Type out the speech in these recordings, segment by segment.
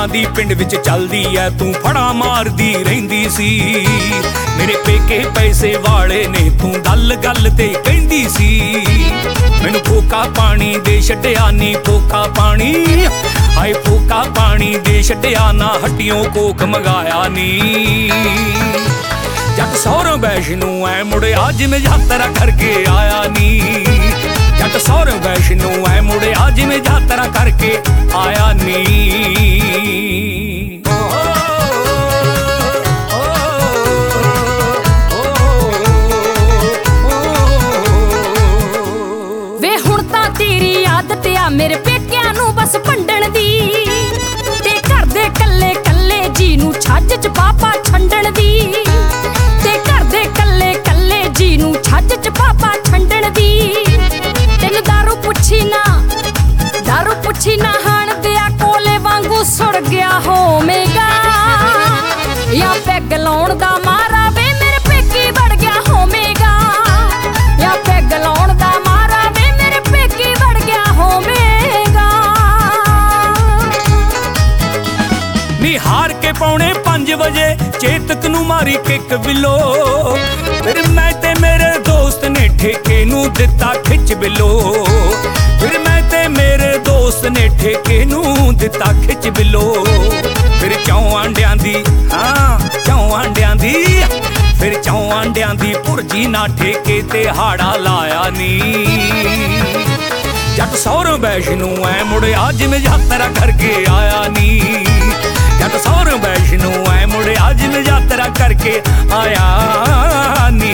दी पिंड विच चलदी ऐ तू फड़ा मारदी रहिंदी सी। मेरे पेके पैसे वाले ने तू गल गल ते कहंदी सी। मैनू फोका पानी दे छड्डिया नी फोका पानी, हाय फोका पानी दे छड्डिया ना हड्डियों कोक मंगाया नी। जट सौरों वैष्णो ऐ मुड़े आज में यात्रा करके आया नी। जट सौरों वैष्णो ऐ मुड़े आज में यात्रा करके आया नी। वे हुण तां तेरी आदत आ मेरे पेकिਆਂ ਨੂੰ बस ਭੰਡਣ ਦੀ, ते घर दे कल्ले कल्ले जी नू छੱਜ च पापा छंडण दी। ते घर दे कल्ले कल्ले जी नू छੱਜ च पापा छंडण दी। तैनू दारू पुछी ना हाण दिया कोले वांगू सुड़ गया होवेगा, या पैग लाउण दा मारा वे मेरे पेकी वड़ गया होवेगा, या पैग लाउण दा मारा वे मेरे पेकी वड़ गया होवेगा। नी हार के पौने 5 बजे चेतक नू मारी किक बिलो, फिर मैं ते मेरे दोस्त ने ठेके नू दिता खिच बिलो। फिर मैं ते मेरे दोस्त ने ठेके नू दिता खिच बिलो। फिर 4 आंडियां दी हाँ 4 आंडियां दी, फिर 4 आंडियां दी भुरजी ना ठेके ते हाड़ा लाया नी। जट सौरों वैष्णो ऐ मुड़े आज में यात्रा करके आया नी। जट सौरों वैष्णो ऐ मुड़े आज में यात्रा करके आया नी।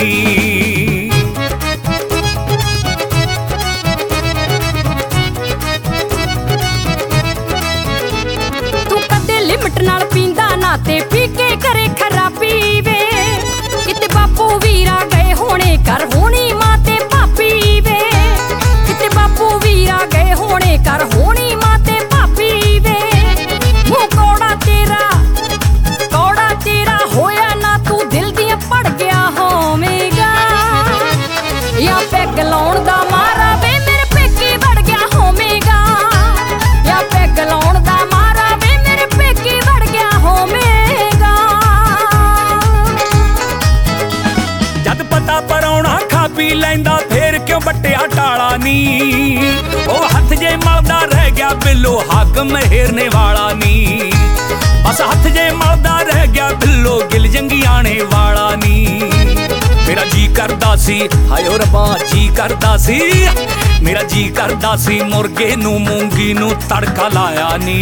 तू कदे लिमिट नाल पींदा ना ते पी के करे खराबी वे, किते बापू वीरा गए होने कर होनी मां ते भापी वे। किते बापू वीरा गए होने कर होनी मां ते भापी वे। मुंह कौड़ा तेरा होया ना तू दिल दियां पड़ गया होवेगा, या पैग लाउण दा मारा वे मेरे पेकी वड़ गया होवेगा, या पैग लाउण दा मारा वे मेरे पेकी वड़ गया होवेगा। जद पता परौना खा पी लैंदा फेर क्यों बट्टिया टाला नी। ओ हथ जे मलदा रह गया बिल्लो हक मेहरने वाला नी। बस हथ जे मलदा रह गया बिल्लो गिल जंगियाने वाला नी। मेरा जी करदा सी हाय ओ रब्बा जी करदा सी, मेरा जी करदा सी मुर्गे नू मूंगी नू तड़का लाया नी।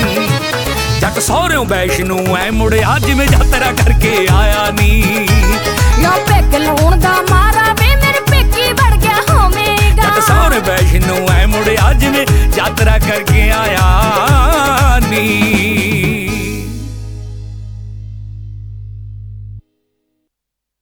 जट सौरों वैष्णो ऐ मुड़े आज में यात्रा करके आया नी।